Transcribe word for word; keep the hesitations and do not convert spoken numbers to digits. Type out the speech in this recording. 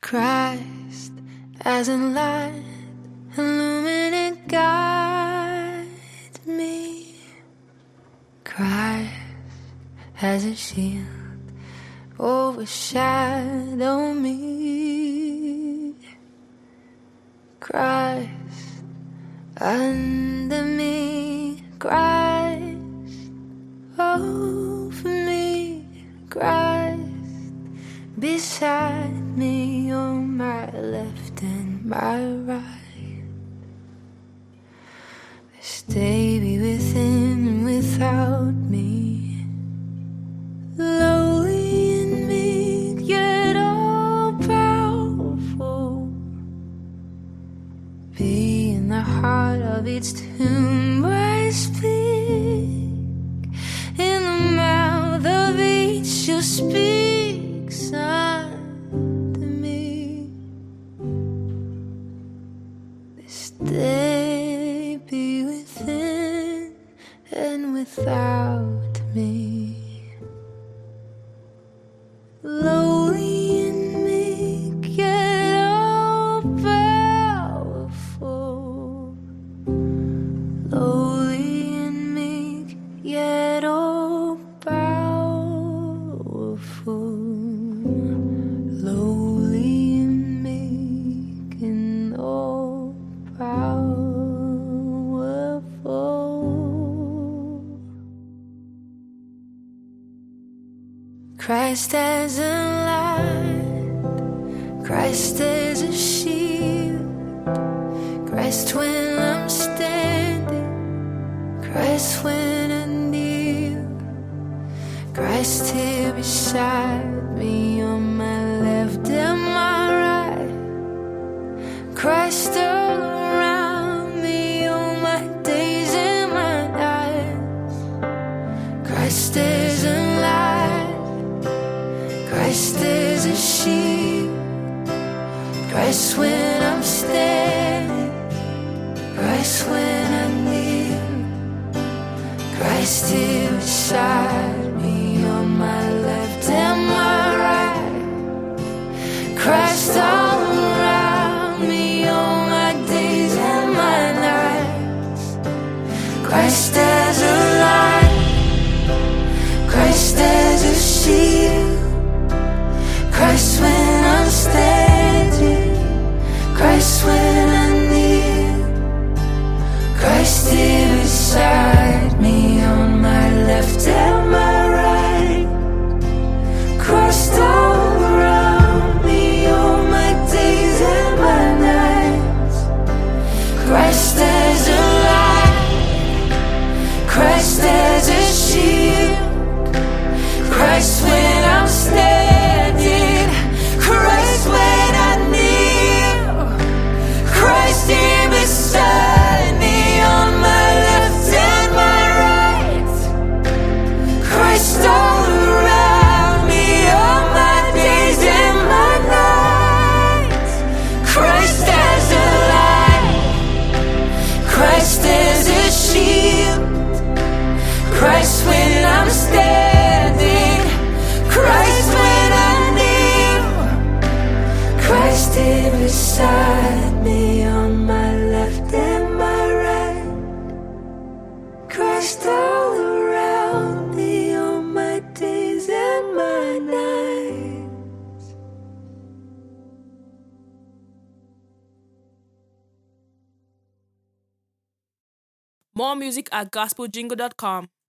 Christ as a light, illuminate, guide me. Christ as a shield, overshadow me. Christ under me, Christ over me, Christ beside me, on my left and my right. Stay be within and without me, lowly and meek, yet all powerful. Be in the heart of each tomb I speak, in the mouth of each you speak, Son, to me. This day be within and without me, lowly and meek, yet all powerful. Lowly and meek, yet all powerful. Lowly and meek and all powerful. Christ as a light, Christ as a shield, Christ when I'm standing, Christ when I kneel, Christ here beside me, on my left and my right, Christ all around me, all my days and my nights. Christ is a light, Christ is a shield, Christ when I'm standing, Christ when I kneel, Christ here beside me, on my left and my right, Christ all around me, all my days and my nights. Christ as a light, Christ as a shield, Christ when I'm standing, Christ when I kneel, Christ here beside me, on my left and my right, Christ all around me, all my days and my nights. Christ as a light, Christ as a shield, Christ when I'm standing, Christ when I kneel, Christ here beside me, on my left and my right, Christ all around me, all my days and my nights. Christ as a light, Christ as a shield, Christ when I'm standing, Christ when I kneel, Christ here beside me, on my left and my right, Christ all around me, on my days and my nights. More music at gospel jingle dot com.